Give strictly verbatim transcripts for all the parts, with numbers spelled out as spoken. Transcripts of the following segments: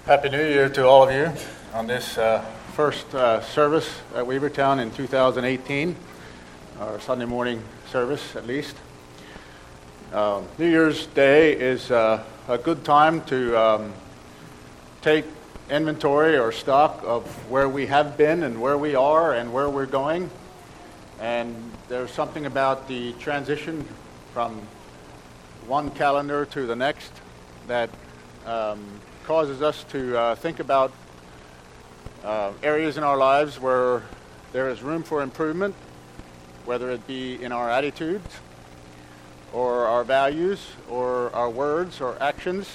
Happy New Year to all of you on this uh, first uh, service at Weavertown in two thousand eighteen, our Sunday morning service at least. Uh, New Year's Day is uh, a good time to um, take inventory or stock of where we have been and where we are and where we're going. And there's something about the transition from one calendar to the next that um, causes us to uh, think about uh, areas in our lives where there is room for improvement, whether it be in our attitudes or our values or our words or actions.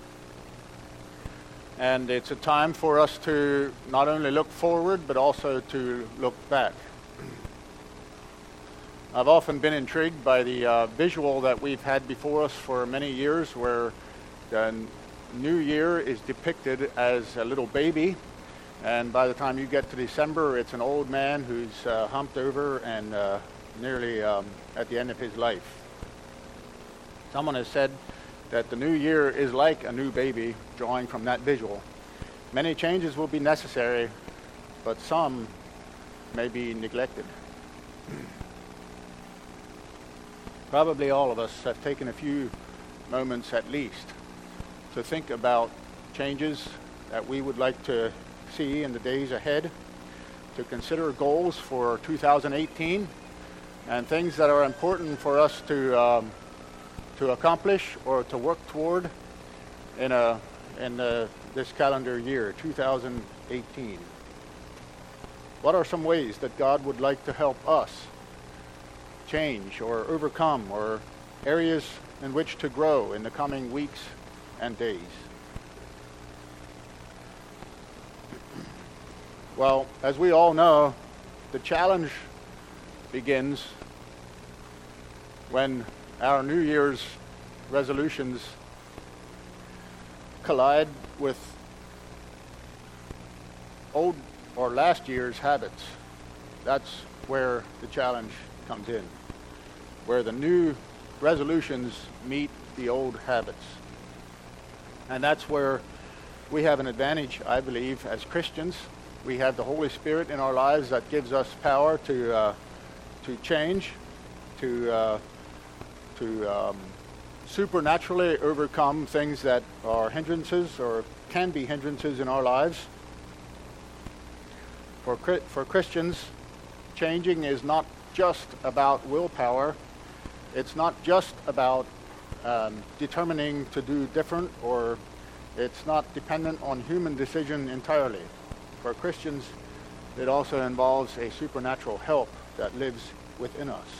And it's a time for us to not only look forward but also to look back. I've often been intrigued by the uh, visual that we've had before us for many years where the New Year is depicted as a little baby, and by the time you get to December, it's an old man who's uh, humped over and uh, nearly um, at the end of his life. Someone has said that the new year is like a new baby, drawing from that visual. Many changes will be necessary, but some may be neglected. Probably all of us have taken a few moments at least to think about changes that we would like to see in the days ahead, to consider goals for two thousand eighteen and things that are important for us to um, to accomplish or to work toward in a in uh, this calendar year, two thousand eighteen. What are some ways that God would like to help us change or overcome, or areas in which to grow in the coming weeks and days? Well, as we all know, the challenge begins when our New Year's resolutions collide with old or last year's habits. That's where the challenge comes in, where the new resolutions meet the old habits. And that's where we have an advantage, I believe, as Christians. We have the Holy Spirit in our lives that gives us power to uh, to change, to uh, to um, supernaturally overcome things that are hindrances or can be hindrances in our lives. For for Christians, changing is not just about willpower. It's not just about um, determining to do different, or it's not dependent on human decision entirely. For Christians, it also involves a supernatural help that lives within us.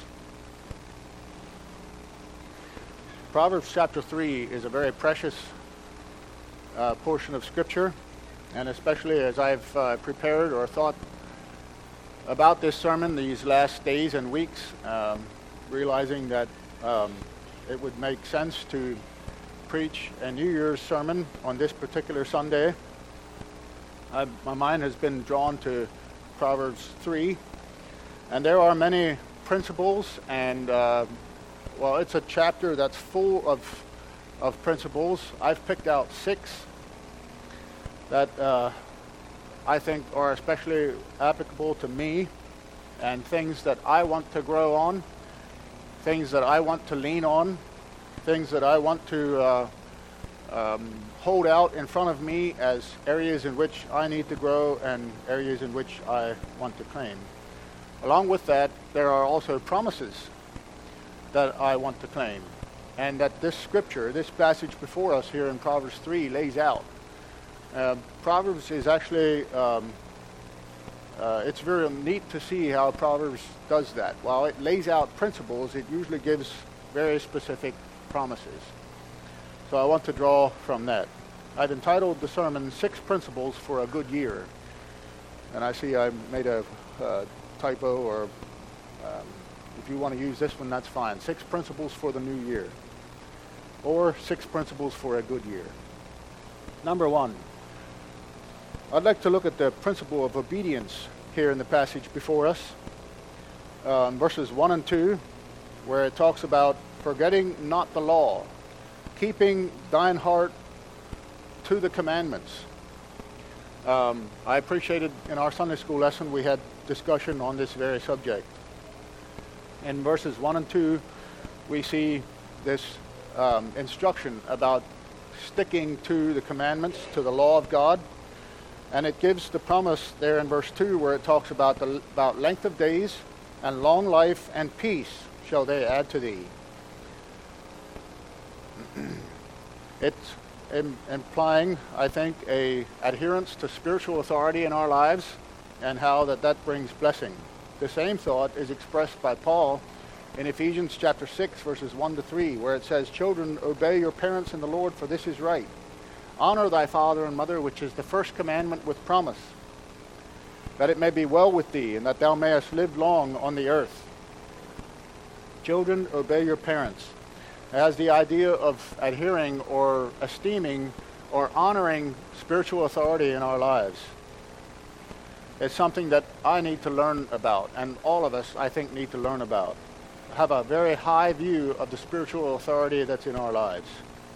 Proverbs chapter three is a very precious uh, portion of Scripture, and especially as I've uh, prepared or thought about this sermon these last days and weeks, um, realizing that um, it would make sense to preach a New Year's sermon on this particular Sunday. I, my mind has been drawn to Proverbs three, and there are many principles, and uh, well, it's a chapter that's full of of principles. I've picked out six that uh, I think are especially applicable to me, and things that I want to grow on, things that I want to lean on, things that I want to uh, um, hold out in front of me as areas in which I need to grow and areas in which I want to claim. Along with that, there are also promises that I want to claim, and that this scripture, this passage before us here in Proverbs three lays out. Uh, Proverbs is actually, um, uh, it's very neat to see how Proverbs does that. While it lays out principles, it usually gives very specific promises. So I want to draw from that. I've entitled the sermon, Six Principles for a Good Year. And I see I made a uh, typo, or um, if you want to use this one, that's fine. Six Principles for the New Year. Or Six Principles for a Good Year. Number one, I'd like to look at the principle of obedience here in the passage before us. Um, verses one and two, where it talks about forgetting not the law, keeping thine heart to the commandments, Um, I appreciated in our Sunday school lesson we had discussion on this very subject. In verses one and two, we see this um, instruction about sticking to the commandments, to the law of God. And it gives the promise there in verse two where it talks about the about length of days and long life and peace shall they add to thee. It's im- implying, I think, a adherence to spiritual authority in our lives and how that, that brings blessing. The same thought is expressed by Paul in Ephesians chapter six, verses one to three, where it says, Children, obey your parents in the Lord, for this is right. Honor thy father and mother, which is the first commandment with promise, that it may be well with thee, and that thou mayest live long on the earth. Children, obey your parents. It has the idea of adhering or esteeming or honoring spiritual authority in our lives. It's something that I need to learn about, and all of us, I think, need to learn about. Have a very high view of the spiritual authority that's in our lives.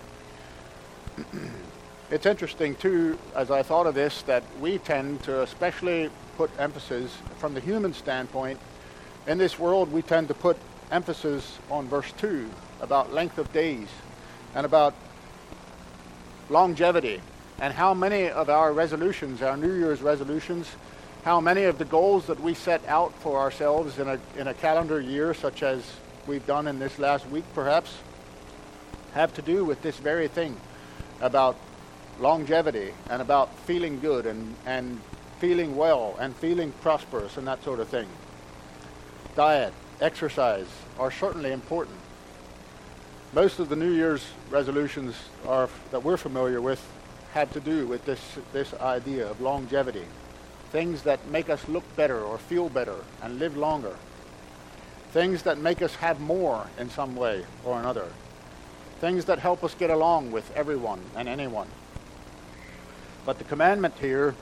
It's interesting, too, as I thought of this, that we tend to especially put emphasis, from the human standpoint, in this world we tend to put emphasis on verse two, about length of days, and about longevity, and how many of our resolutions, our New Year's resolutions, how many of the goals that we set out for ourselves in a, in a calendar year, such as we've done in this last week perhaps, have to do with this very thing, about longevity and about feeling good and, and feeling well and feeling prosperous and that sort of thing. Diet, exercise are certainly important. Most of the New Year's resolutions are, that we're familiar with have to do with this, this idea of longevity. Things that make us look better or feel better and live longer. Things that make us have more in some way or another. Things that help us get along with everyone and anyone. But the commandment here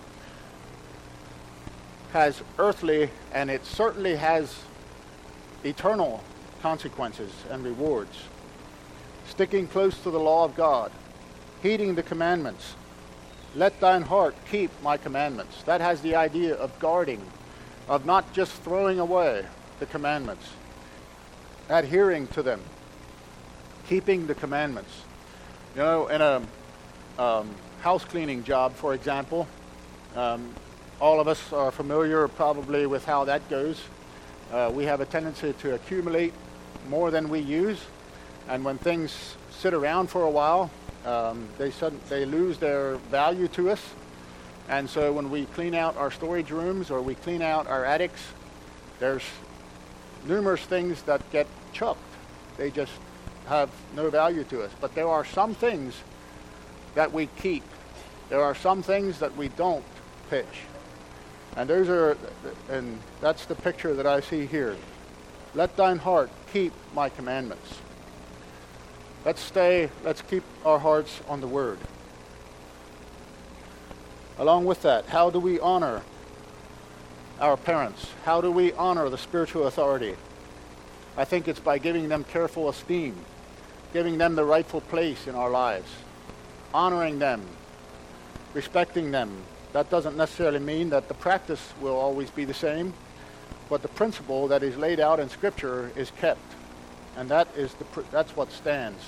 has earthly, and it certainly has eternal consequences and rewards. Sticking close to the law of God, heeding the commandments. Let thine heart keep my commandments. That has the idea of guarding, of not just throwing away the commandments, adhering to them, keeping the commandments. You know, in a um, house cleaning job, for example, um, all of us are familiar probably with how that goes. Uh, we have a tendency to accumulate more than we use, and when things sit around for a while, um, they sudden, they lose their value to us. And so when we clean out our storage rooms or we clean out our attics, there's numerous things that get chucked. They just have no value to us. But there are some things that we keep. There are some things that we don't pitch. And those are, and that's the picture that I see here. Let thine heart keep my commandments. Let's stay, let's keep our hearts on the Word. Along with that, how do we honor our parents? How do we honor the spiritual authority? I think it's by giving them careful esteem, giving them the rightful place in our lives, honoring them, respecting them. That doesn't necessarily mean that the practice will always be the same, but the principle that is laid out in Scripture is kept, and that is the pr- that's what stands.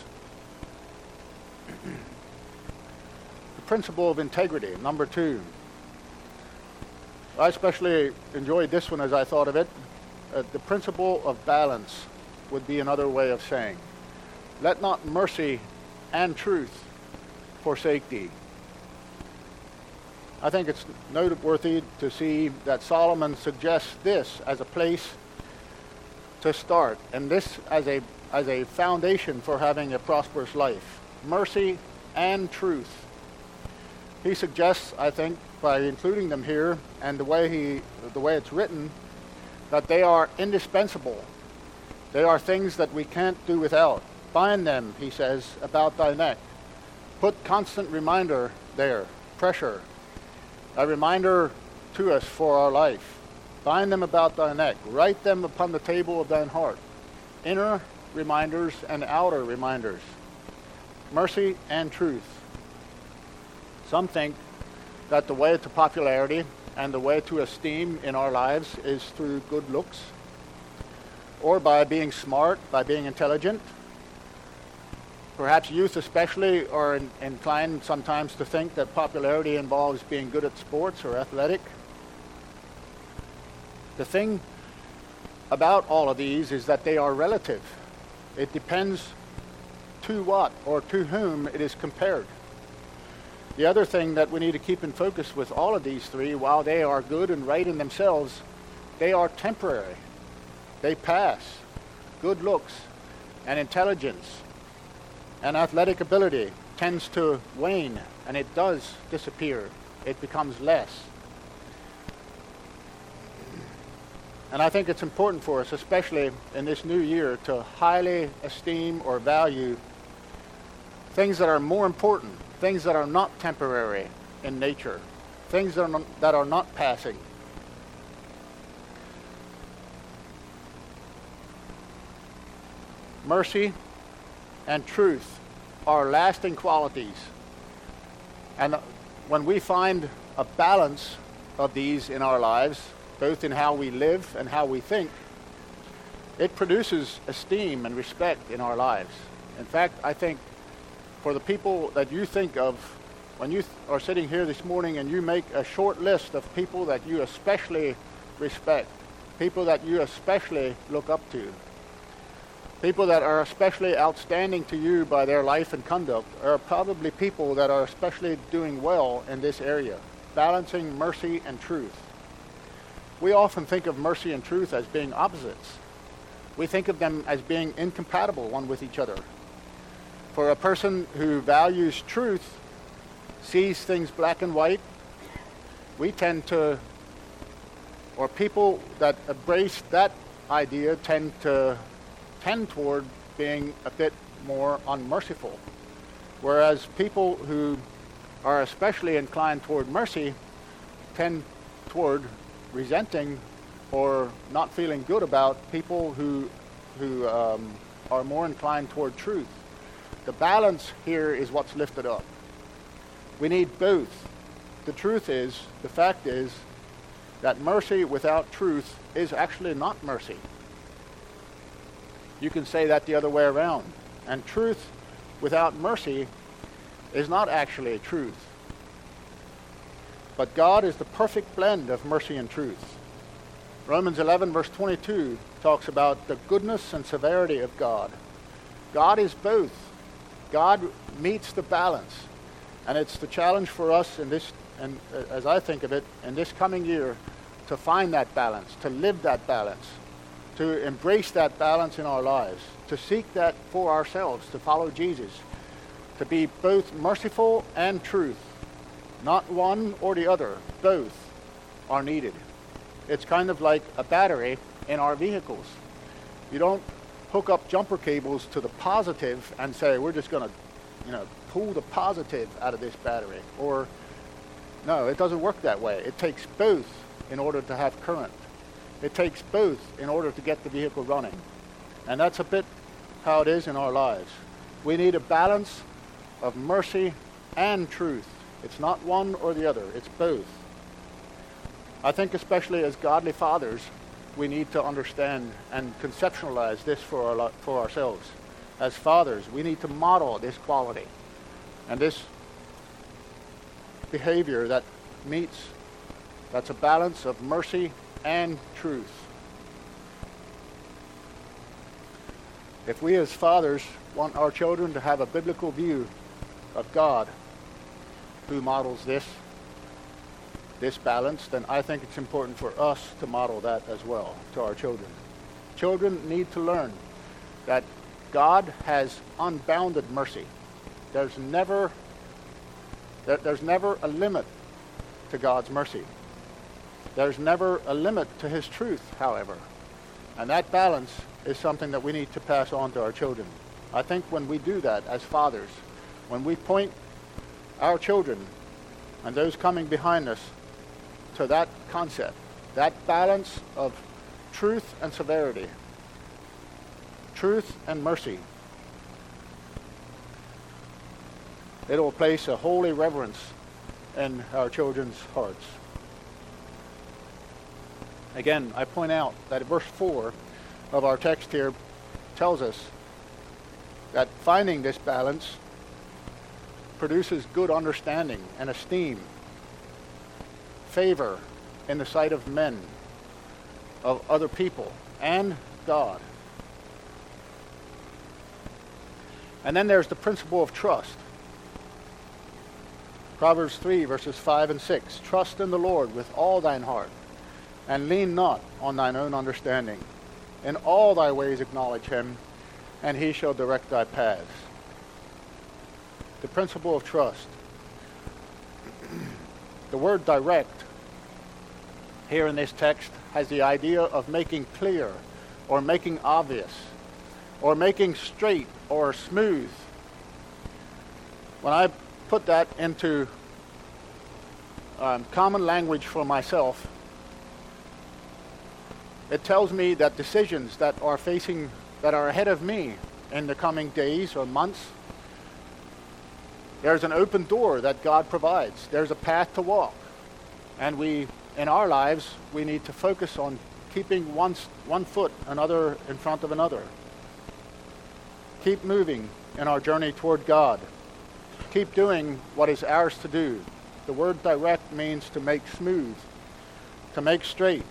The principle of integrity, number two. I especially enjoyed this one as I thought of it. Uh, the principle of balance would be another way of saying, let not mercy and truth forsake thee. I think it's noteworthy to see that Solomon suggests this as a place to start, and this as a as a foundation for having a prosperous life. Mercy and truth. He suggests, I think, by including them here and the way he the way it's written, that they are indispensable. They are things that we can't do without. Bind them, he says, about thy neck. Put constant reminder there, pressure, a reminder to us for our life. Bind them about thy neck. Write them upon the table of thine heart. Inner reminders and outer reminders. Mercy and truth. Some think that the way to popularity and the way to esteem in our lives is through good looks, or by being smart, by being intelligent. Perhaps youth especially are in, inclined sometimes to think that popularity involves being good at sports or athletic. The thing about all of these is that they are relative. It depends to what or to whom it is compared. The other thing that we need to keep in focus with all of these three, while they are good and right in themselves, they are temporary. They pass. Good looks and intelligence and athletic ability tends to wane, and it does disappear. It becomes less. And I think it's important for us, especially in this new year, to highly esteem or value things that are more important, things that are not temporary in nature, things that are not, that are not passing. Mercy and truth are lasting qualities. And when we find a balance of these in our lives, both in how we live and how we think, it produces esteem and respect in our lives. In fact, I think for the people that you think of when you th- are sitting here this morning and you make a short list of people that you especially respect, people that you especially look up to, people that are especially outstanding to you by their life and conduct, are probably people that are especially doing well in this area, balancing mercy and truth. We often think of mercy and truth as being opposites. We think of them as being incompatible one with each other. For a person who values truth, sees things black and white, we tend to, or people that embrace that idea tend to tend toward being a bit more unmerciful. Whereas people who are especially inclined toward mercy tend toward resenting or not feeling good about people who who um, are more inclined toward truth. The balance here is what's lifted up. We need both. The truth is, the fact is, that mercy without truth is actually not mercy. You can say that the other way around. And truth without mercy is not actually truth. But God is the perfect blend of mercy and truth. Romans eleven verse twenty-two talks about the goodness and severity of God. God is both. God meets the balance. And it's the challenge for us in this, and as I think of it, in this coming year, to find that balance, to live that balance, to embrace that balance in our lives, to seek that for ourselves, to follow Jesus, to be both merciful and truth. Not one or the other. Both are needed. It's kind of like a battery in our vehicles. You don't hook up jumper cables to the positive and say, we're just going to, you know, pull the positive out of this battery. Or, no, it doesn't work that way. It takes both in order to have current. It takes both in order to get the vehicle running. And that's a bit how it is in our lives. We need a balance of mercy and truth. It's not one or the other. It's both. I think especially as godly fathers, we need to understand and conceptualize this for our, for ourselves. As fathers, we need to model this quality and this behavior that meets, that's a balance of mercy and truth. If we as fathers want our children to have a biblical view of God who models this, this balance, then I think it's important for us to model that as well to our children. Children need to learn that God has unbounded mercy. There's never, there, there's never a limit to God's mercy. There's never a limit to his truth, however. And that balance is something that we need to pass on to our children. I think when we do that as fathers, when we point our children and those coming behind us to that concept, that balance of truth and severity, truth and mercy, it will place a holy reverence in our children's hearts. Again, I point out that verse four of our text here tells us that finding this balance produces good understanding and esteem, favor in the sight of men, of other people, and God. And then there's the principle of trust. Proverbs three, verses five and six. Trust in the Lord with all thine heart, and lean not on thine own understanding. In all thy ways acknowledge him, and he shall direct thy paths. The principle of trust. The word direct here in this text has the idea of making clear, or making obvious, or making straight or smooth. When I put that into um, common language for myself, it tells me that decisions that are facing, that are ahead of me in the coming days or months, there's an open door that God provides. There's a path to walk. And we, in our lives, we need to focus on keeping one, one foot another in front of another. Keep moving in our journey toward God. Keep doing what is ours to do. The word direct means to make smooth, to make straight.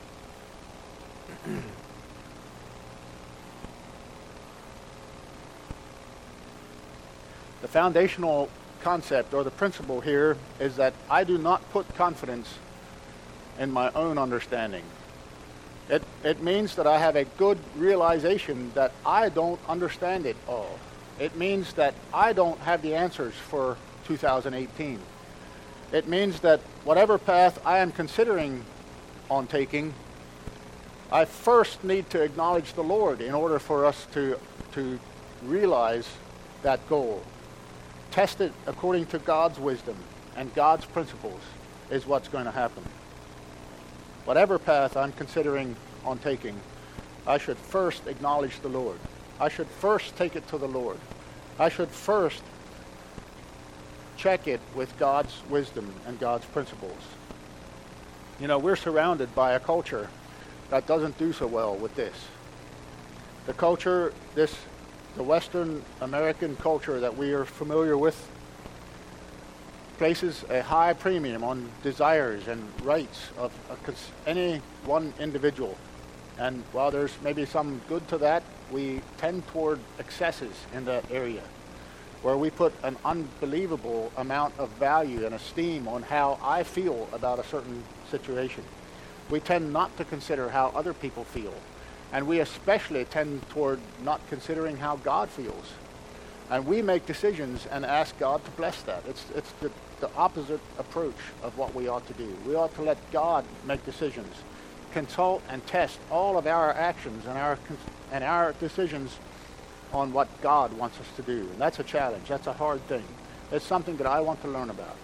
The foundational concept or the principle here is that I do not put confidence in my own understanding. It, it means that I have a good realization that I don't understand it all. It means that I don't have the answers for two thousand eighteen. It means that whatever path I am considering on taking, I first need to acknowledge the Lord in order for us to, to realize that goal. Test it according to God's wisdom and God's principles is what's going to happen. Whatever path I'm considering on taking, I should first acknowledge the Lord. I should first take it to the Lord. I should first check it with God's wisdom and God's principles. You know, we're surrounded by a culture that doesn't do so well with this. The culture, this, the Western American culture that we are familiar with, places a high premium on desires and rights of any one individual. And while there's maybe some good to that, we tend toward excesses in that area, where we put an unbelievable amount of value and esteem on how I feel about a certain situation. We tend not to consider how other people feel. And we especially tend toward not considering how God feels. And we make decisions and ask God to bless that. It's, it's the, the opposite approach of what we ought to do. We ought to let God make decisions, consult and test all of our actions and our and our decisions on what God wants us to do. And that's a challenge. That's a hard thing. It's something that I want to learn about.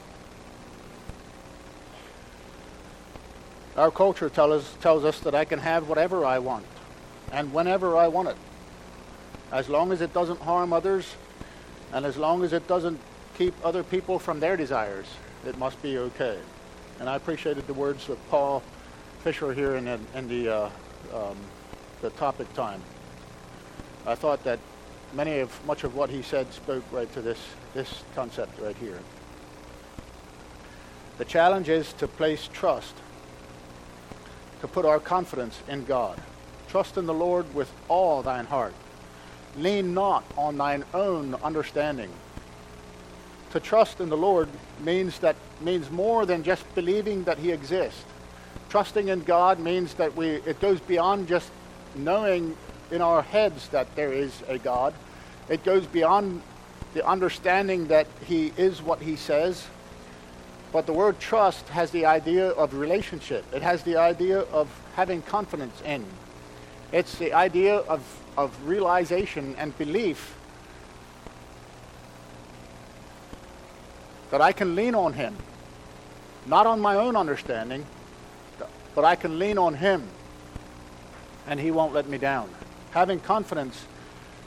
Our culture tell us, tells us that I can have whatever I want and whenever I want it, as long as it doesn't harm others and as long as it doesn't keep other people from their desires, it must be okay. And I appreciated the words of Paul Fisher here in the, in the, uh, um, the topic time. I thought that many of much of what he said spoke right to this, this concept right here. The challenge is to place trust, to put our confidence in God. Trust in the Lord with all thine heart. Lean not on thine own understanding. To trust in the Lord means that means more than just believing that he exists. Trusting in God means that we it goes beyond just knowing in our heads that there is a God. It goes beyond the understanding that he is what he says. But the word trust has the idea of relationship. It has the idea of having confidence in. It's the idea of, of realization and belief that I can lean on him, not on my own understanding, but I can lean on him and he won't let me down. Having confidence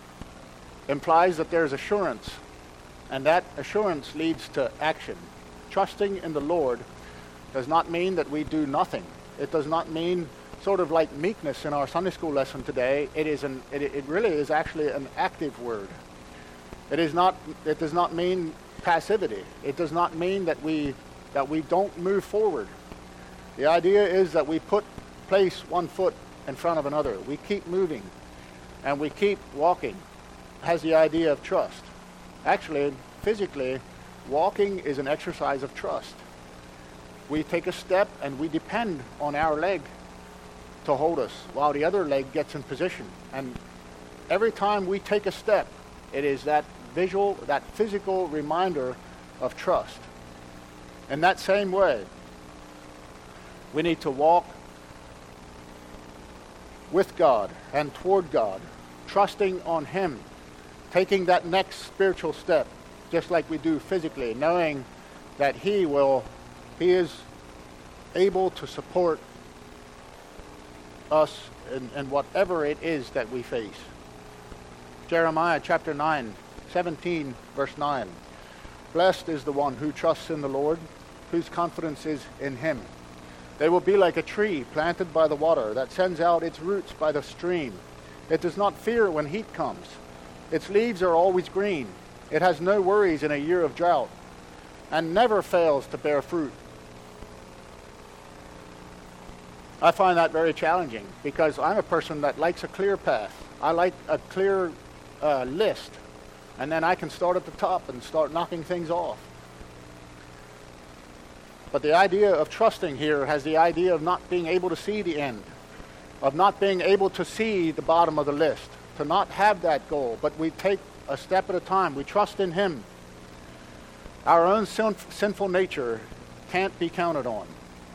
implies that there's assurance, and that assurance leads to action. trusting in the Lord does not mean that we do nothing. It does not mean sort of like meekness in our Sunday school lesson today. It is an it, it really is actually an active word. It is not it does not mean passivity. It does not mean that we that we don't move forward. The idea is that we put place one foot in front of another. We keep moving and we keep walking. It has the idea of trust. Actually, physically, walking is an exercise of trust. We take a step and we depend on our leg to hold us while the other leg gets in position. And every time we take a step, it is that visual, that physical reminder of trust. In that same way, we need to walk with God and toward God, trusting on Him, taking that next spiritual step, just like we do physically, knowing that He will, He is able to support us in, in whatever it is that we face. Jeremiah chapter nine, seventeen, verse nine. Blessed is the one who trusts in the Lord, whose confidence is in Him. They will be like a tree planted by the water that sends out its roots by the stream. It does not fear when heat comes. Its leaves are always green. It has no worries in a year of drought, and never fails to bear fruit. I find that very challenging because I'm a person that likes a clear path. I like a clear uh, list, and then I can start at the top and start knocking things off. But the idea of trusting here has the idea of not being able to see the end, of not being able to see the bottom of the list, to not have that goal, but we take a step at a time. We trust in Him. Our own sin- sinful nature can't be counted on.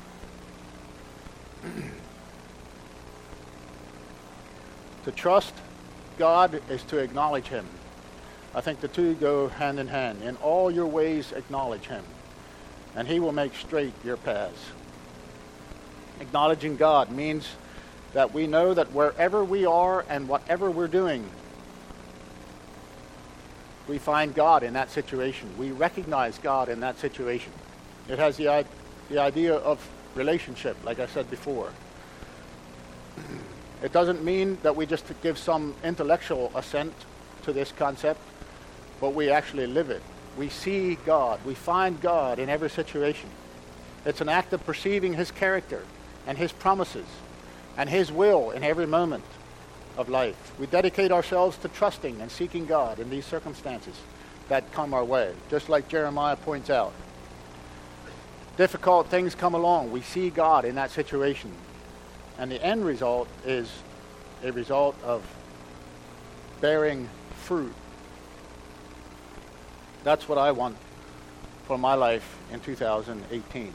To trust God is to acknowledge Him. I think the two go hand in hand. In all your ways acknowledge Him, and He will make straight your paths. Acknowledging God means that we know that wherever we are and whatever we're doing, we find God in that situation. We recognize God in that situation. It has the, the idea of relationship, like I said before. It doesn't mean that we just give some intellectual assent to this concept, but we actually live it. We see God. We find God in every situation. It's an act of perceiving His character and His promises and His will in every moment of life. We dedicate ourselves to trusting and seeking God in these circumstances that come our way, just like Jeremiah points out. Difficult things come along. We see God in that situation. And the end result is a result of bearing fruit. That's what I want for my life in two thousand eighteen.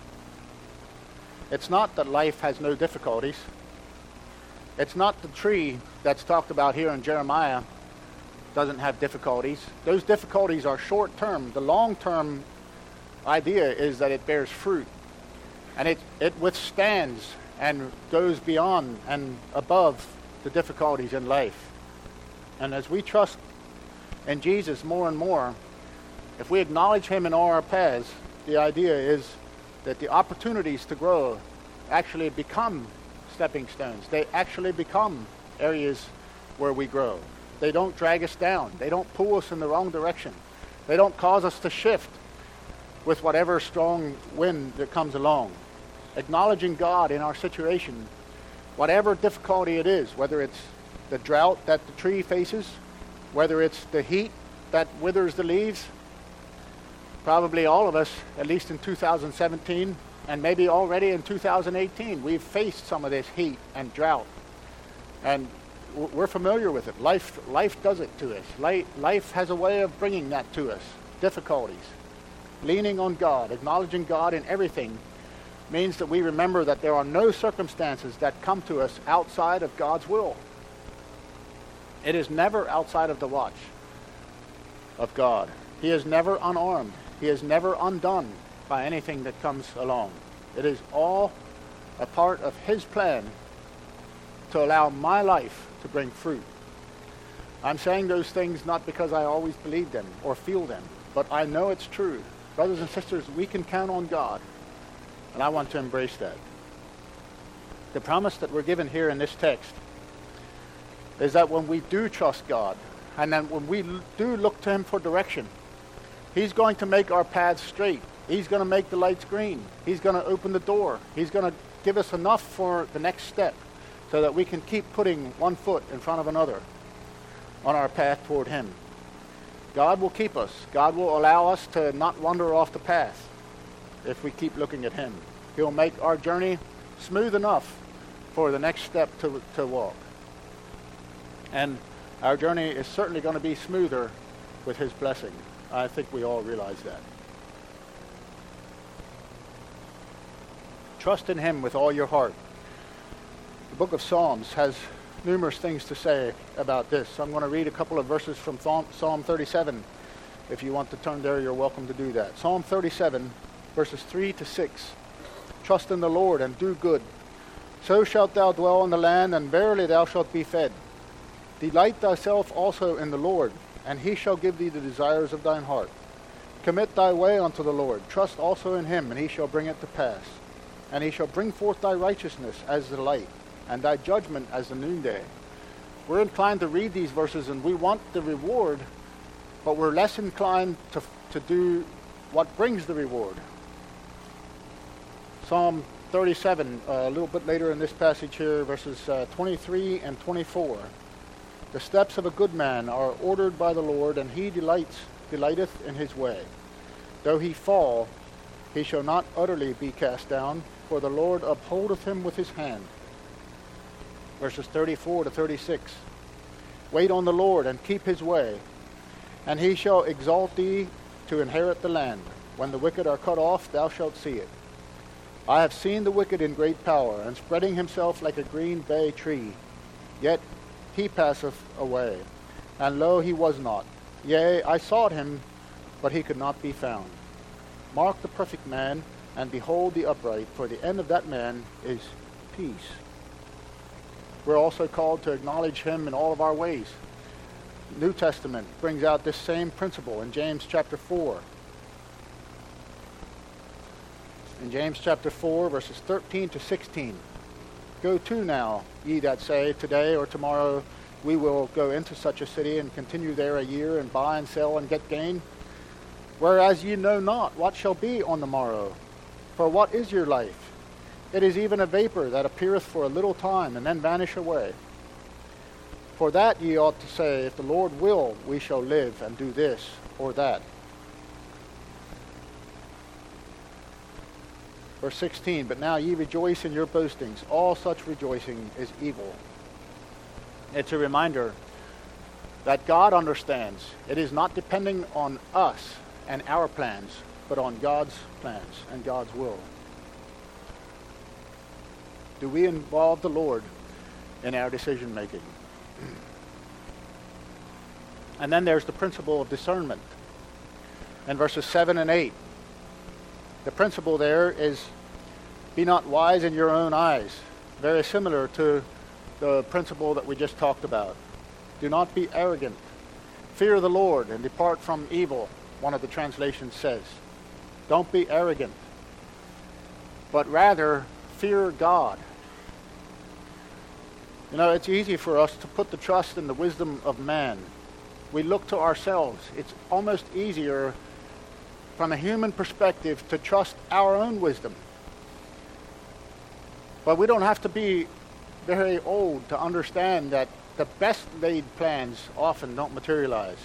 It's not that life has no difficulties. It's not the tree that's talked about here in Jeremiah doesn't have difficulties. Those difficulties are short-term. The long-term idea is that it bears fruit. And it, it withstands and goes beyond and above the difficulties in life. And as we trust in Jesus more and more, if we acknowledge Him in all our paths, the idea is that the opportunities to grow actually become stepping stones. They actually become areas where we grow. They don't drag us down. They don't pull us in the wrong direction. They don't cause us to shift with whatever strong wind that comes along. Acknowledging God in our situation, whatever difficulty it is, whether it's the drought that the tree faces, whether it's the heat that withers the leaves. Probably all of us, at least in two thousand seventeen, and maybe already in two thousand eighteen, we've faced some of this heat and drought. And we're familiar with it. Life, life does it to us. Life, life has a way of bringing that to us. Difficulties. Leaning on God, acknowledging God in everything, means that we remember that there are no circumstances that come to us outside of God's will. It is never outside of the watch of God. He is never unarmed. He is never undone by anything that comes along. It is all a part of His plan to allow my life to bring fruit. I'm saying those things not because I always believe them or feel them, but I know it's true. Brothers and sisters, we can count on God, and I want to embrace that. The promise that we're given here in this text is that when we do trust God, and then when we do look to him for direction, he's going to make our paths straight. He's going to make the lights green. He's going to open the door. He's going to give us enough for the next step so that we can keep putting one foot in front of another on our path toward him. God will keep us. God will allow us to not wander off the path if we keep looking at him. He'll make our journey smooth enough for the next step to, to walk. And our journey is certainly going to be smoother with his blessing. I think we all realize that. Trust in him with all your heart. The book of Psalms has numerous things to say about this. So I'm going to read a couple of verses from Psalm thirty-seven. If you want to turn there, you're welcome to do that. Psalm thirty-seven, verses three to six. Trust in the Lord and do good. So shalt thou dwell in the land, and verily thou shalt be fed. Delight thyself also in the Lord, and he shall give thee the desires of thine heart. Commit thy way unto the Lord. Trust also in him, and he shall bring it to pass. And he shall bring forth thy righteousness as the light, and thy judgment as the noonday. We're inclined to read these verses, and we want the reward, but we're less inclined to, to do what brings the reward. Psalm thirty-seven, uh, a little bit later in this passage here, verses uh, twenty-three and twenty-four. The steps of a good man are ordered by the Lord, and he delights, delighteth in his way. Though he fall, he shall not utterly be cast down, for the Lord upholdeth him with his hand. Verses thirty-four to thirty-six. Wait on the Lord, and keep his way, and he shall exalt thee to inherit the land. When the wicked are cut off, thou shalt see it. I have seen the wicked in great power, and spreading himself like a green bay tree. Yet he passeth away, and lo, he was not. Yea, I sought him, but he could not be found. Mark the perfect man, and behold the upright, for the end of that man is peace. We're also called to acknowledge him in all of our ways. The New Testament brings out this same principle in James chapter four. In James chapter four, verses thirteen to sixteen. Go to now, ye that say, today or tomorrow we will go into such a city and continue there a year and buy and sell and get gain. Whereas ye know not what shall be on the morrow. For what is your life? It is even a vapor that appeareth for a little time and then vanish away. For that ye ought to say, if the Lord will, we shall live and do this or that. Verse sixteen, but now ye rejoice in your boastings. All such rejoicing is evil. It's a reminder that God understands. It is not depending on us and our plans, but on God's plans and God's will. Do we involve the Lord in our decision making? And then there's the principle of discernment. In verses seven and eight, the principle there is, be not wise in your own eyes. Very similar to the principle that we just talked about. Do not be arrogant. Fear the Lord and depart from evil, one of the translations says. Don't be arrogant, but rather fear God. You know, it's easy for us to put the trust in the wisdom of man. We look to ourselves. It's almost easier from a human perspective to trust our own wisdom. But we don't have to be very old to understand that the best laid plans often don't materialize.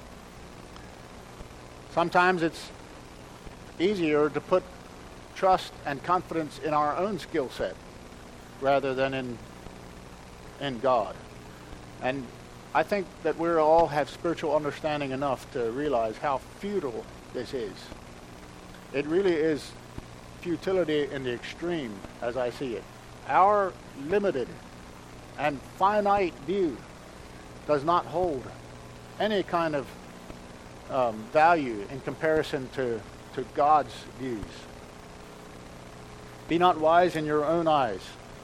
Sometimes it's easier to put trust and confidence in our own skill set rather than in in God. And I think that we all have spiritual understanding enough to realize how futile this is. It really is futility in the extreme as I see it. Our limited and finite view does not hold any kind of um, value in comparison to, to God's views. Be not wise in your own eyes.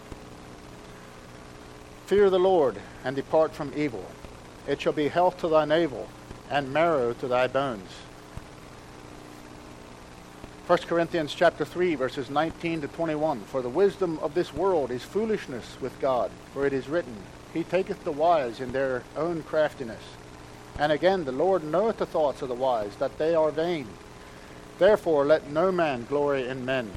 Fear the Lord and depart from evil. It shall be health to thy navel and marrow to thy bones. First Corinthians chapter three, verses nineteen to twenty-one. For the wisdom of this world is foolishness with God, for it is written, He taketh the wise in their own craftiness. And again, the Lord knoweth the thoughts of the wise, that they are vain. Therefore let no man glory in men.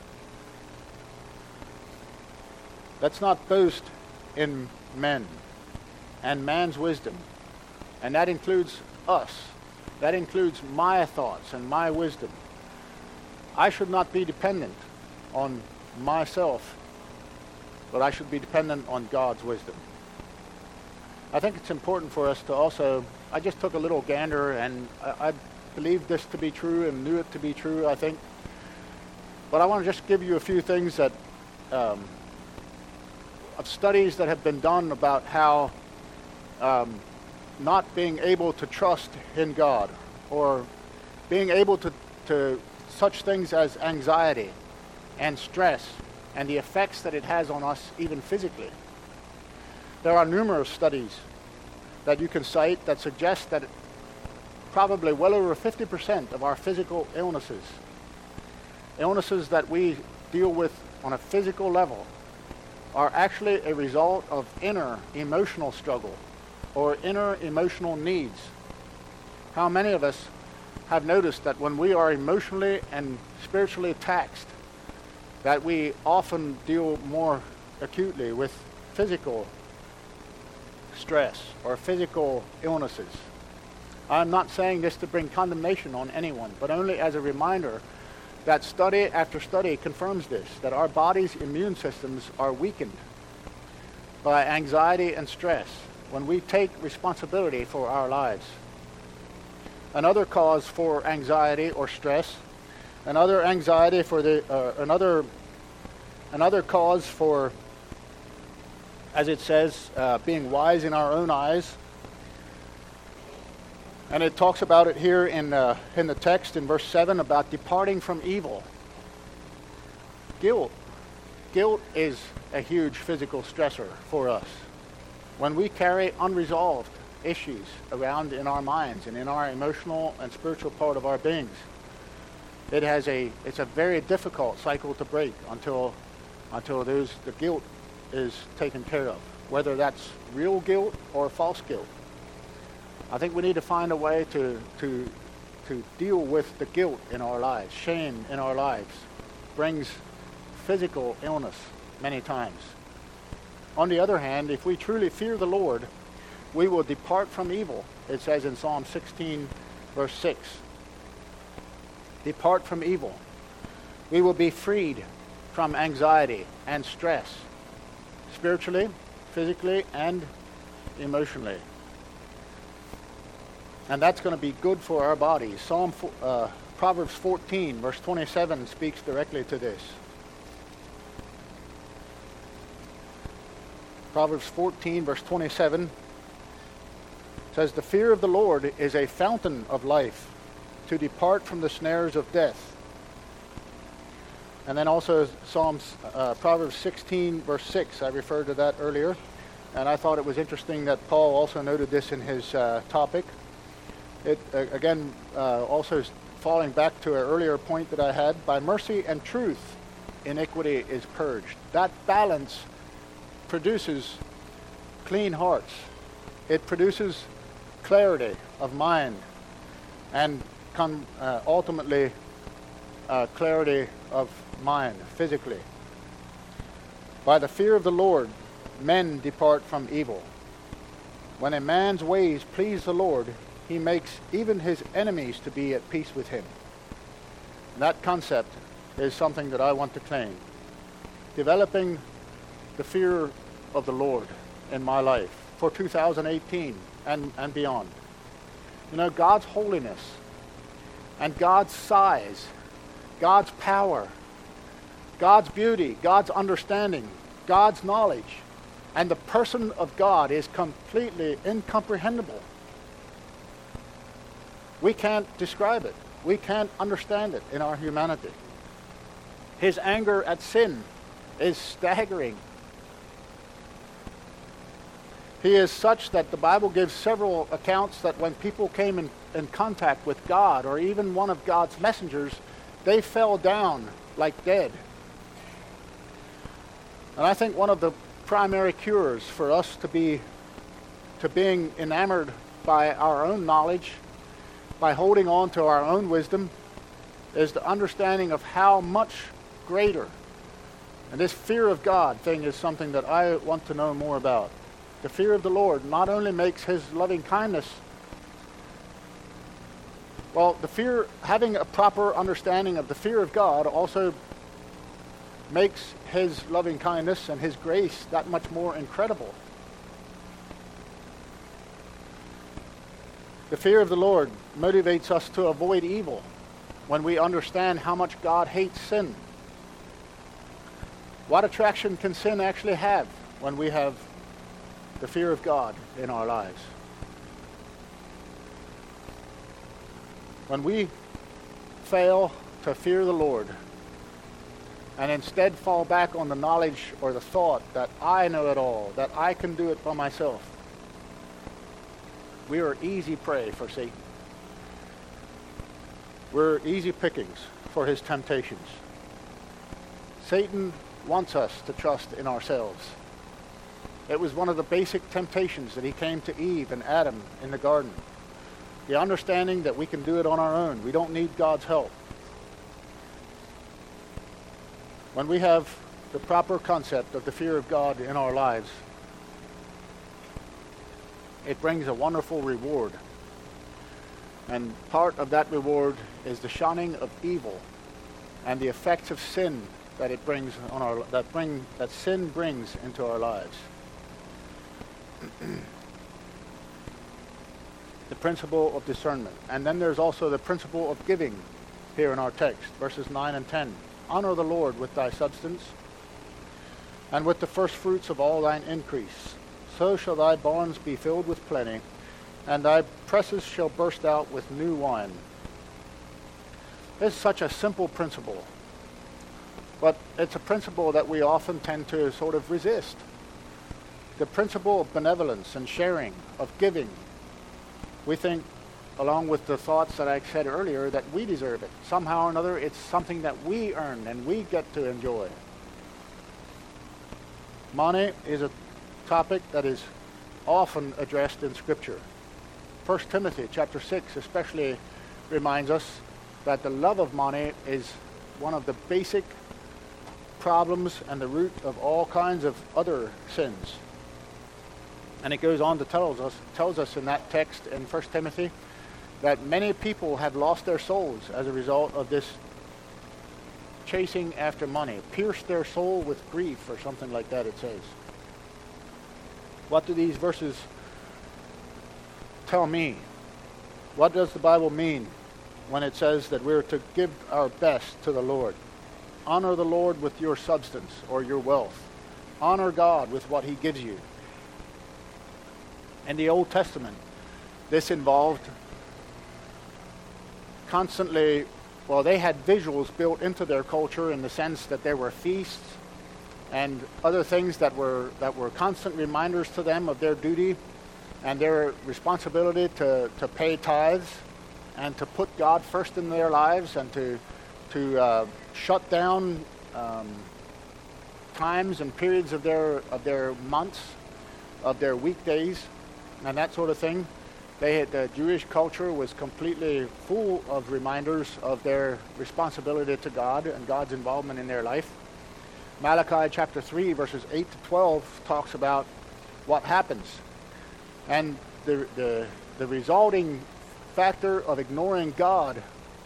Let's not boast in men and man's wisdom. And that includes us. That includes my thoughts and my wisdom. I should not be dependent on myself, but I should be dependent on God's wisdom. I think it's important for us to also, I just took a little gander, and I, I believed this to be true and knew it to be true, I think. But I want to just give you a few things that, um, of studies that have been done about how um, not being able to trust in God, or being able to, to such things as anxiety and stress and the effects that it has on us even physically. There are numerous studies that you can cite that suggest that probably well over fifty percent of our physical illnesses, illnesses that we deal with on a physical level, are actually a result of inner emotional struggle or inner emotional needs. How many of us have noticed that when we are emotionally and spiritually taxed, that we often deal more acutely with physical stress or physical illnesses? I'm not saying this to bring condemnation on anyone, but only as a reminder that study after study confirms this, that our body's immune systems are weakened by anxiety and stress when we take responsibility for our lives. Another cause for anxiety or stress, another anxiety for the, uh, another, another cause for, as it says, uh, being wise in our own eyes. And it talks about it here in, uh, in the text in verse seven about departing from evil. Guilt. Guilt is a huge physical stressor for us. When we carry unresolved issues around in our minds and in our emotional and spiritual part of our beings, it has a it's a very difficult cycle to break until until those the guilt is taken care of, whether that's real guilt or false guilt. I think we need to find a way to to to deal with the guilt in our lives. Shame in our lives brings physical illness many times. On the other hand, if we truly fear the Lord, we will depart from evil. It says in Psalm sixteen, verse six. Depart from evil. We will be freed from anxiety and stress, spiritually, physically, and emotionally. And that's going to be good for our bodies. Psalm, uh, Proverbs fourteen, verse twenty-seven speaks directly to this. Proverbs fourteen, verse twenty-seven says, the fear of the Lord is a fountain of life, to depart from the snares of death. And then also Psalms, uh, Proverbs sixteen, verse six, I referred to that earlier. And I thought it was interesting that Paul also noted this in his uh, topic. It, uh, again, uh, also falling back to an earlier point that I had, by mercy and truth, iniquity is purged. That balance produces clean hearts. It produces clarity of mind and con- uh, ultimately uh, clarity of mind physically. By the fear of the Lord, men depart from evil. When a man's ways please the Lord, he makes even his enemies to be at peace with him. That concept is something that I want to claim. Developing the fear of the Lord in my life for two thousand eighteen and, and beyond. You know, God's holiness and God's size, God's power, God's beauty, God's understanding, God's knowledge, and the person of God is completely incomprehensible. We can't describe it. We can't understand it in our humanity. His anger at sin is staggering. He is such that the Bible gives several accounts that when people came in, in contact with God, or even one of God's messengers they fell down like dead. And I think one of the primary cures for us to be to being enamored by our own knowledge, by holding on to our own wisdom, is the understanding of how much greater. And this fear of God thing is something that I want to know more about. The fear of the Lord not only makes his loving kindness, well, the fear, having a proper understanding of the fear of God also makes his loving kindness and his grace that much more incredible. The fear of the Lord motivates us to avoid evil when we understand how much God hates sin. What attraction can sin actually have when we have the fear of God in our lives? When we fail to fear the Lord and instead fall back on the knowledge or the thought that I know it all, that I can do it by myself, we are easy prey for Satan. We're easy pickings for his temptations. Satan wants us to trust in ourselves. It was one of the basic temptations that he came to Eve and Adam in the garden. The understanding that we can do it on our own. We don't need God's help. When we have the proper concept of the fear of God in our lives, it brings a wonderful reward. And part of that reward is the shunning of evil and the effects of sin that it brings on our that bring that sin brings into our lives. The principle of discernment. And then there's also the principle of giving here in our text, verses nine and ten. Honor the Lord with thy substance, and with the first fruits of all thine increase. So shall thy barns be filled with plenty, and thy presses shall burst out with new wine. It's such a simple principle, but it's a principle that we often tend to sort of resist. The principle of benevolence and sharing, of giving. We think, along with the thoughts that I said earlier, that we deserve it. Somehow or another, it's something that we earn and we get to enjoy. Money is a topic that is often addressed in Scripture. First Timothy chapter six especially reminds us that the love of money is one of the basic problems and the root of all kinds of other sins. And it goes on to tell us, tells us in that text in First Timothy that many people have lost their souls as a result of this chasing after money. Pierced their soul with grief, or something like that, it says. What do these verses tell me? What does the Bible mean when it says that we're to give our best to the Lord? Honor the Lord with your substance or your wealth. Honor God with what he gives you. In the Old Testament, this involved constantly, well, they had visuals built into their culture in the sense that there were feasts and other things that were that were constant reminders to them of their duty and their responsibility to, to pay tithes and to put God first in their lives and to to uh, shut down um, times and periods of their of their months, of their weekdays, and that sort of thing. They had, the Jewish culture was completely full of reminders of their responsibility to God and God's involvement in their life. Malachi chapter three, verses eight to twelve talks about what happens. And the, the, the resulting factor of ignoring God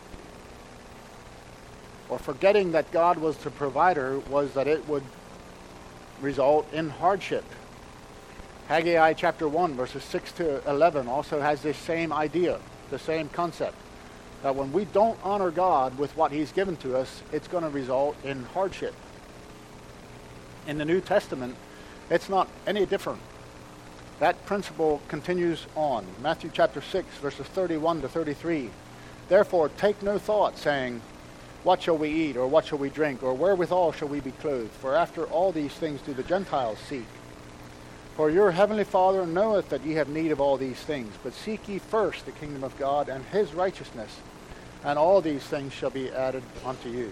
or forgetting that God was the provider was that it would result in hardship. Haggai chapter one, verses six to eleven also has this same idea, the same concept, that when we don't honor God with what he's given to us, it's going to result in hardship. In the New Testament, it's not any different. That principle continues on. Matthew chapter six, verses thirty-one to thirty-three. Therefore, take no thought, saying, what shall we eat, or what shall we drink, or wherewithal shall we be clothed? For after all these things do the Gentiles seek. For your heavenly Father knoweth that ye have need of all these things. But seek ye first the kingdom of God and his righteousness, and all these things shall be added unto you.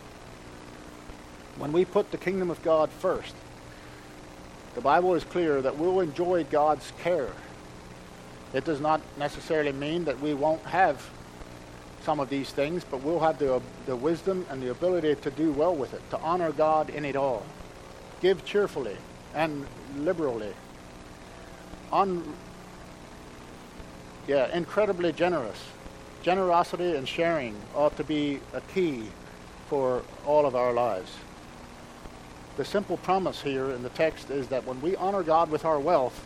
When we put the kingdom of God first, the Bible is clear that we'll enjoy God's care. It does not necessarily mean that we won't have some of these things, but we'll have the, the wisdom and the ability to do well with it, to honor God in it all. Give cheerfully and liberally. Un, yeah, incredibly generous. Generosity and sharing ought to be a key for all of our lives. The simple promise here in the text is that when we honor God with our wealth,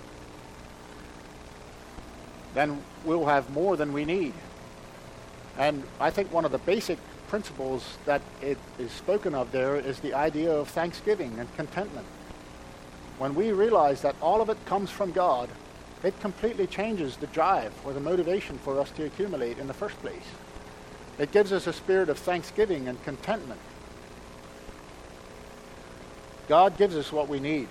then we'll have more than we need. And I think one of the basic principles that it is spoken of there is the idea of thanksgiving and contentment. When we realize that all of it comes from God, it completely changes the drive or the motivation for us to accumulate in the first place. It gives us a spirit of thanksgiving and contentment. God gives us what we need.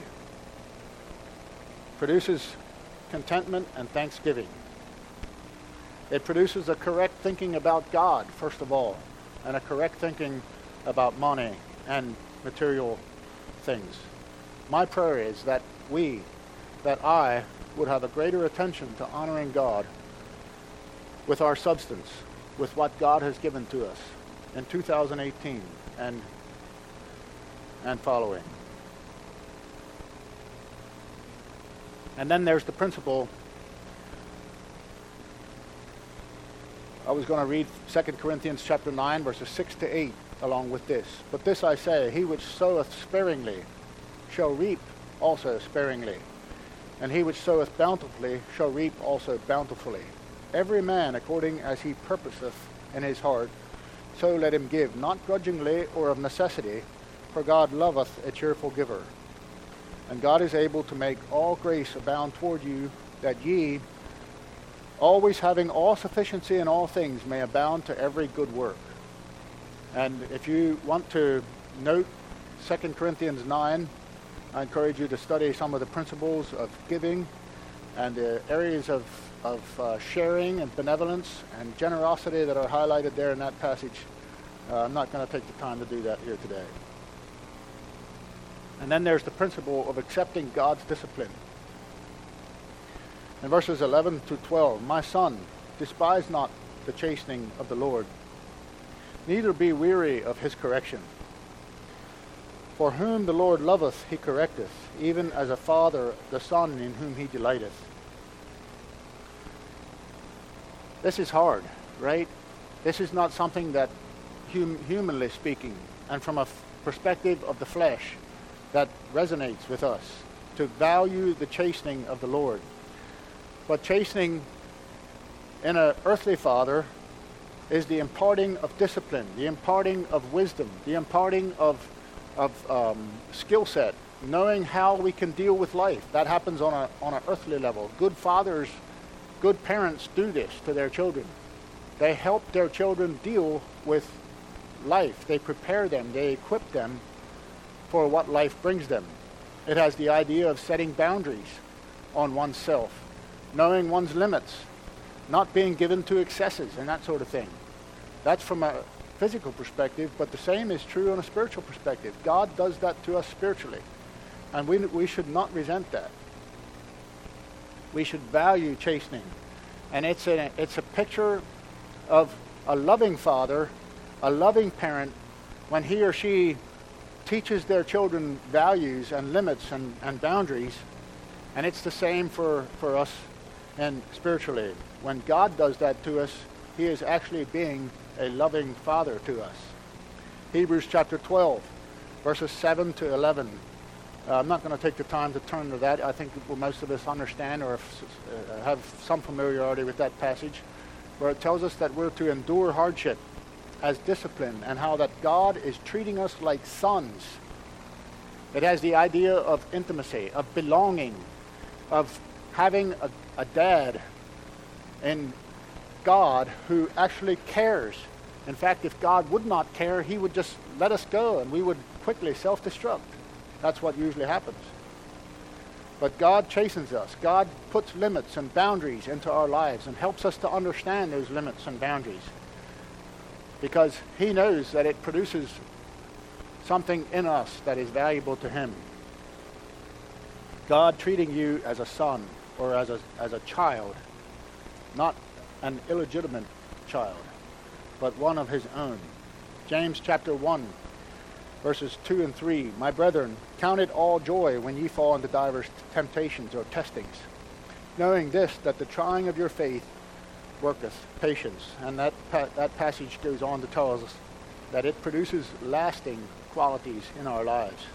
Produces contentment and thanksgiving. It produces a correct thinking about God, first of all, and a correct thinking about money and material things. My prayer is that we, that I, would have a greater attention to honoring God with our substance, with what God has given to us in two thousand eighteen and, and following. And then there's the principle. I was going to read Second Corinthians chapter nine, verses six to eight, along with this. But this I say, he which soweth sparingly shall reap also sparingly, and he which soweth bountifully shall reap also bountifully. Every man according as he purposeth in his heart, so let him give, not grudgingly or of necessity, for God loveth a cheerful giver. And God is able to make all grace abound toward you, that ye, always having all sufficiency in all things, may abound to every good work. And if you want to note Second Corinthians nine, I encourage you to study some of the principles of giving and the areas of, of uh, sharing and benevolence and generosity that are highlighted there in that passage. Uh, I'm not going to take the time to do that here today. And then there's the principle of accepting God's discipline. In verses eleven to twelve, my son, despise not the chastening of the Lord, neither be weary of his correction. For whom the Lord loveth, he correcteth, even as a father the son in whom he delighteth. This is hard, right? This is not something that, hum- humanly speaking, and from a f- perspective of the flesh, that resonates with us, to value the chastening of the Lord. But chastening in an earthly father is the imparting of discipline, the imparting of wisdom, the imparting of of um, skill set, knowing how we can deal with life. That happens on a on an earthly level. Good fathers, good parents do this to their children. They help their children deal with life. They prepare them, they equip them for what life brings them. It has the idea of setting boundaries on oneself, knowing one's limits, not being given to excesses and that sort of thing. That's from a physical perspective, but the same is true on a spiritual perspective. God does that to us spiritually, and we we should not resent that. We should value chastening, and it's a it's a picture of a loving father, a loving parent, when he or she teaches their children values and limits and, and boundaries, and it's the same for, for us and spiritually. When God does that to us, he is actually being a loving father to us. Hebrews chapter twelve, verses seven to eleven. Uh, I'm not going to take the time to turn to that. I think well, most of us understand or uh, have some familiarity with that passage, where it tells us that we're to endure hardship as discipline, and how that God is treating us like sons. It has the idea of intimacy, of belonging, of having a, a dad in God who actually cares. In fact, if God would not care, he would just let us go and we would quickly self-destruct. That's what usually happens. But God chastens us. God puts limits and boundaries into our lives and helps us to understand those limits and boundaries. because he knows that it produces something in us that is valuable to him. God treating you as a son or as a, as a child, not an illegitimate child, but one of his own. James chapter one, verses two and three. My brethren, count it all joy when ye fall into divers temptations or testings, knowing this, that the trying of your faith worketh patience. And that pa- that passage goes on to tell us that it produces lasting qualities in our lives.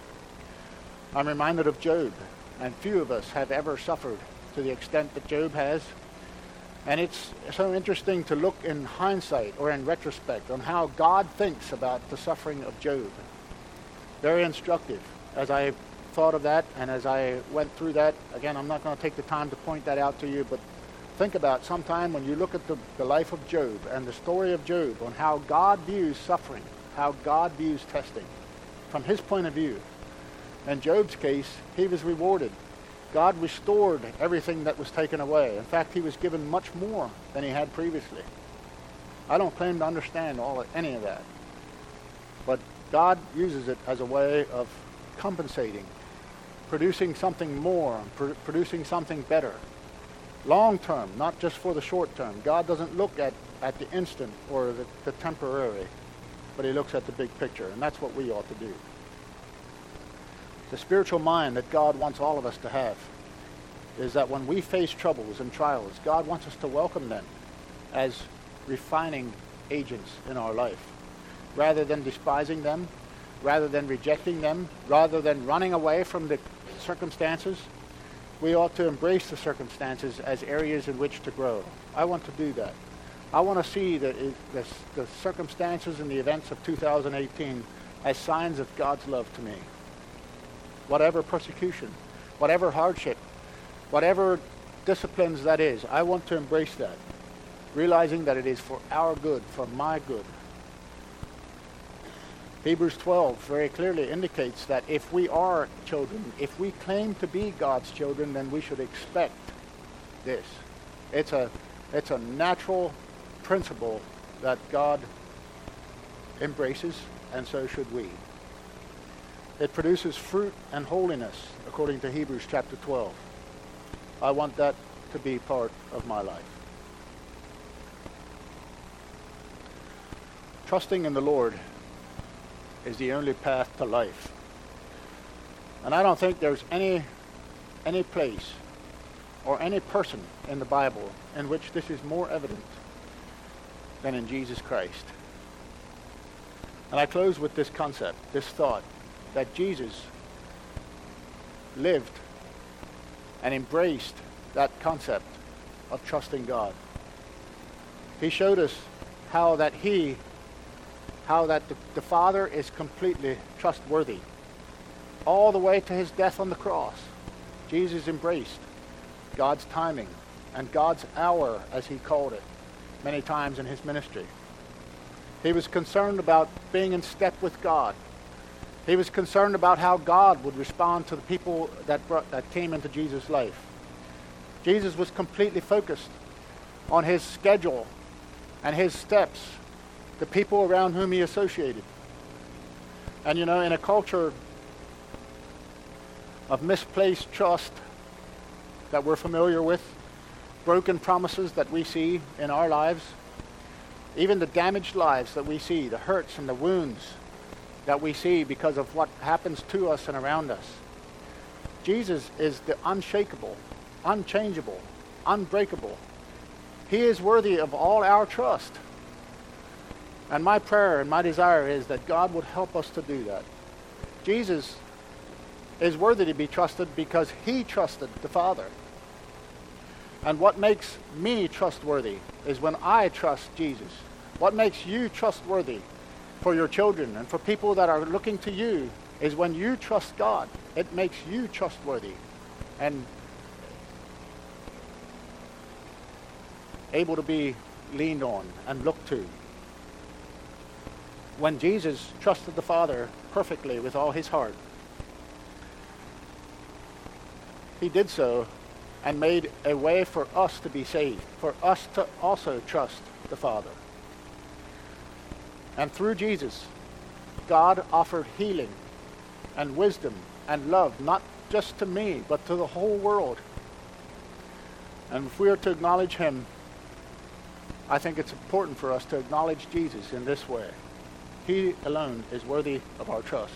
I'm reminded of Job, and few of us have ever suffered to the extent that Job has. And it's so interesting to look in hindsight or in retrospect on how God thinks about the suffering of Job. Very instructive as I thought of that and as I went through that. Again, I'm not going to take the time to point that out to you, but think about sometime when you look at the, the life of Job and the story of Job on how God views suffering, how God views testing from his point of view. In Job's case, he was rewarded. God restored everything that was taken away. In fact, he was given much more than he had previously. I don't claim to understand all of, any of that. But God uses it as a way of compensating, producing something more, pr- producing something better. Long term, not just for the short term. God doesn't look at, at the instant or the, the temporary, but he looks at the big picture, and that's what we ought to do. The spiritual mind that God wants all of us to have is that when we face troubles and trials, God wants us to welcome them as refining agents in our life. Rather than despising them, rather than rejecting them, rather than running away from the circumstances, we ought to embrace the circumstances as areas in which to grow. I want to do that. I want to see the, the, the circumstances and the events of two thousand eighteen as signs of God's love to me. Whatever persecution, whatever hardship, whatever disciplines that is, I want to embrace that, realizing that it is for our good, for my good. Hebrews twelve very clearly indicates that if we are children, if we claim to be God's children, then we should expect this. It's a, it's a natural principle that God embraces, and so should we. It produces fruit and holiness, according to Hebrews chapter twelve. I want that to be part of my life. Trusting in the Lord is the only path to life. And I don't think there's any, any place or any person in the Bible in which this is more evident than in Jesus Christ. And I close with this concept, this thought, that Jesus lived and embraced that concept of trusting God. He showed us how that he, how that the, the Father is completely trustworthy. All the way to his death on the cross, Jesus embraced God's timing and God's hour, as he called it, many times in his ministry. He was concerned about being in step with God. He was concerned about how God would respond to the people that brought, that came into Jesus' life. Jesus was completely focused on his schedule and his steps, the people around whom he associated. And you know, in a culture of misplaced trust that we're familiar with, broken promises that we see in our lives, even the damaged lives that we see, the hurts and the wounds that we see because of what happens to us and around us. Jesus is the unshakable, unchangeable, unbreakable. He is worthy of all our trust. And my prayer and my desire is that God would help us to do that. Jesus is worthy to be trusted because he trusted the Father. And what makes me trustworthy is when I trust Jesus. What makes you trustworthy for your children and for people that are looking to you is when you trust God. It makes you trustworthy and able to be leaned on and looked to. When Jesus trusted the Father perfectly with all his heart, he did so and made a way for us to be saved, for us to also trust the Father. And through Jesus, God offered healing and wisdom and love, not just to me, but to the whole world. And if we are to acknowledge him, I think it's important for us to acknowledge Jesus in this way. He alone is worthy of our trust.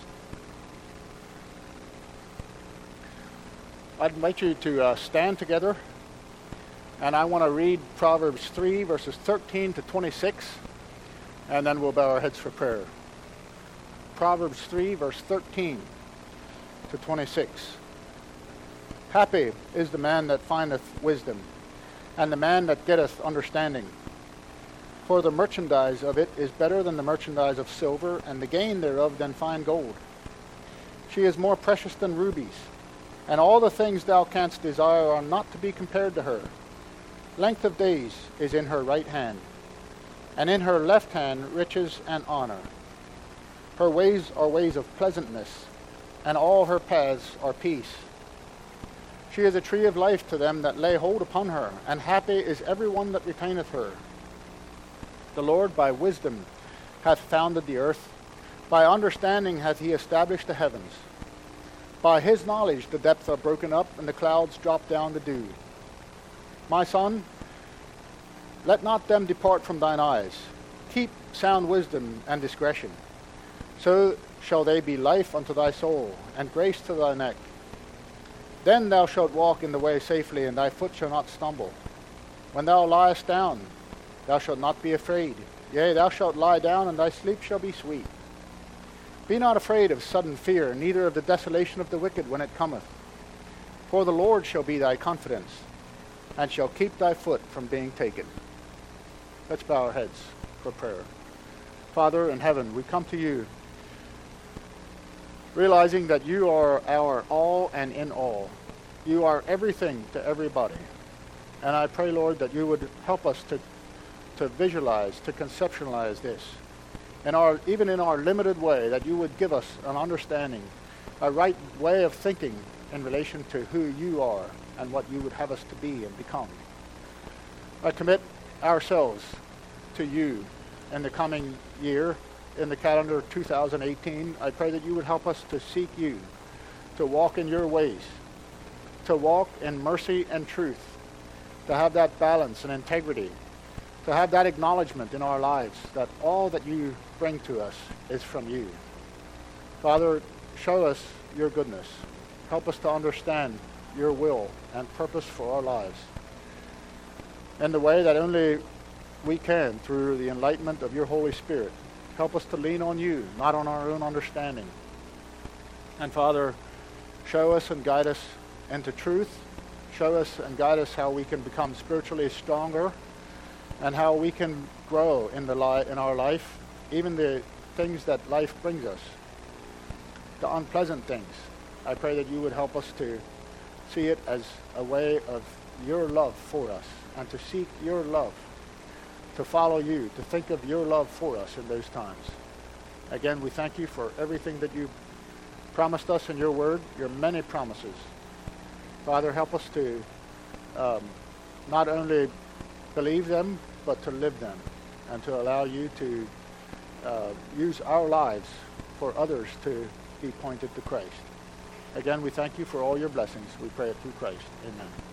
I'd invite you to uh, stand together, and I want to read Proverbs three, verses thirteen to twenty-six, and then we'll bow our heads for prayer. Proverbs three, verse thirteen to twenty-six. Happy is the man that findeth wisdom, and the man that getteth understanding. For the merchandise of it is better than the merchandise of silver, and the gain thereof than fine gold. She is more precious than rubies, and all the things thou canst desire are not to be compared to her. Length of days is in her right hand, and in her left hand riches and honor. Her ways are ways of pleasantness, and all her paths are peace. She is a tree of life to them that lay hold upon her, and happy is every one that retaineth her. The Lord by wisdom hath founded the earth, by understanding hath he established the heavens. By his knowledge the depths are broken up, and the clouds drop down the dew. My son, let not them depart from thine eyes. Keep sound wisdom and discretion. So shall they be life unto thy soul, and grace to thy neck. Then thou shalt walk in the way safely, and thy foot shall not stumble. When thou liest down, thou shalt not be afraid. Yea, thou shalt lie down, and thy sleep shall be sweet. Be not afraid of sudden fear, neither of the desolation of the wicked when it cometh. For the Lord shall be thy confidence, and shall keep thy foot from being taken. Let's bow our heads for prayer. Father in heaven, we come to you, realizing that you are our all and in all. You are everything to everybody. And I pray, Lord, that you would help us to, to visualize, to conceptualize this. In our, even in our limited way, that you would give us an understanding, a right way of thinking in relation to who you are and what you would have us to be and become. I commit ourselves to you in the coming year, in the calendar two thousand eighteen. I pray that you would help us to seek you, to walk in your ways, to walk in mercy and truth, to have that balance and integrity, to have that acknowledgement in our lives that all that you bring to us is from you. Father, show us your goodness. Help us to understand your will and purpose for our lives in the way that only we can through the enlightenment of your Holy Spirit. Help us to lean on you, not on our own understanding. And Father, show us and guide us into truth. Show us and guide us how we can become spiritually stronger and how we can grow in the li- in our life, even the things that life brings us, the unpleasant things. I pray that you would help us to see it as a way of your love for us and to seek your love, to follow you, to think of your love for us in those times. Again, we thank you for everything that you promised us in your word, your many promises. Father, help us to um, not only believe them, but to live them, and to allow you to uh, use our lives for others to be pointed to Christ. Again, we thank you for all your blessings. We pray it through Christ. Amen.